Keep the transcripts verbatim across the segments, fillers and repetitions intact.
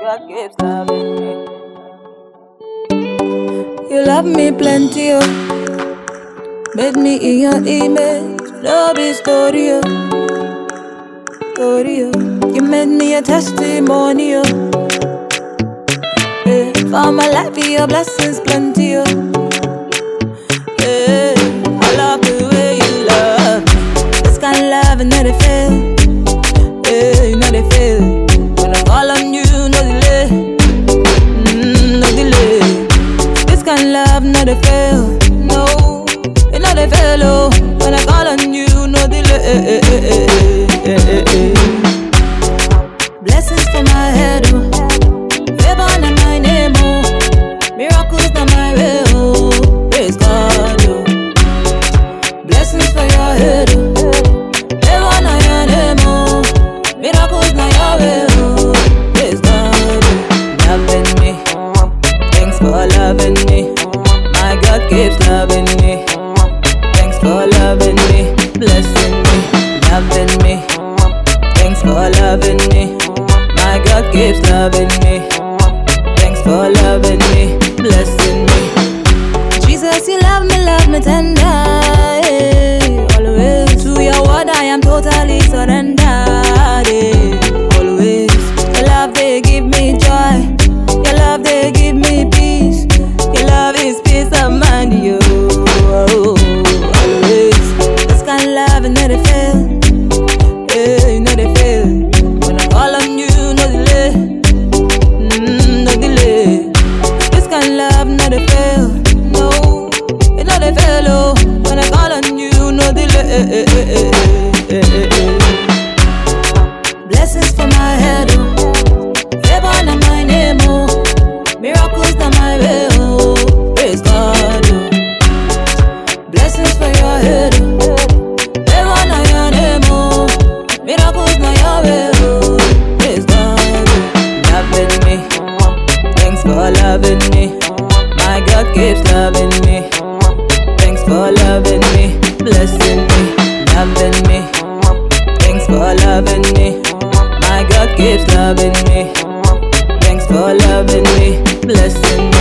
God keeps loving me. You love me plenty, oh. Made me in your image. Love is story, oh. Story, oh. You made me a testimony, oh. Yeah. For my life, your blessings plenty, oh. Yeah. I love the way you love me. This kind of love, and never fail. Yeah, you know they fail. When I call on you, no delay. Mm, no delay. This kind of love, no they fail. No, you know they fail. Oh, when I call on you, no delay. Blessings for my head, oh. Favor on my name, oh. Miracles on my way, oh. Praise God, oh. Blessings for your head, oh. Favor on your name, oh. Miracles on your way, oh. Praise God, oh. Loving me, thanks for loving me. My God keeps loving me. Thanks for loving me, blessing me, loving me. Thanks for loving me. My God keeps loving me. Thanks for loving me, blessing me. Jesus, you love me, love me tender. Yeah. Always to your word, I am totally surrendered. Yeah. Always, your love they give me joy. Your love they give me peace. Your love is peace of mind, you. Always, this kind of love and never fail. Yeah, you know they fail. When I call on you, no delay. Mm, no delay. This kind of love, no they fail. No, you know they fail. Oh, when I call on you, no delay. Blessings for my head, oh. Favor on my name, oh. Miracles on my way, oh. Praise God, oh. Blessings for your head, oh. Favor on your name, oh. Miracles on your way, oh. Praise God, oh. Loving me, thanks for loving me. My God keeps loving me. Thanks for loving me, blessing me, loving me. Thanks for loving me. My God keeps loving me. Thanks for loving me, blessing me.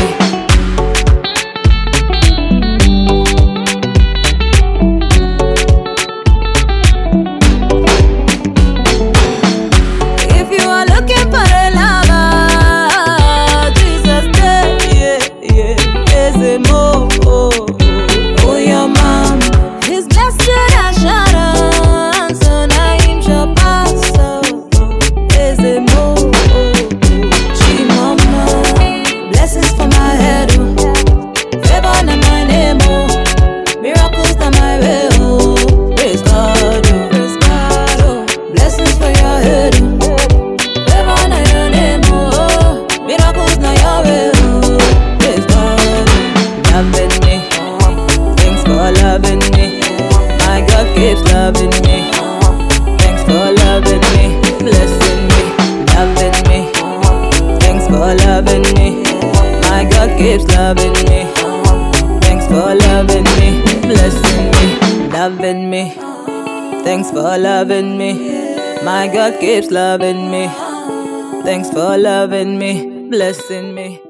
If you are looking for a lover, Jesus said, yeah, yeah, there's a more. Oh, oh, your mom is blessed assurance, so now him shall pass. So there's a more. She mama, blessings for my head, oh. Favor on my name, oh. Miracles on my way, oh. Praise God, oh. Praise God, oh. Blessings for your head, oh. Favor on your name, oh. Miracles on your way, oh. Praise God, oh. Loving me, thanks for loving me. My God keeps loving me. Thanks for loving me, blessing me, loving me. Thanks for loving me. My God keeps loving me. Thanks for loving me, blessing me, loving me. Thanks for loving me. My God keeps loving me. Thanks for loving me, blessing me.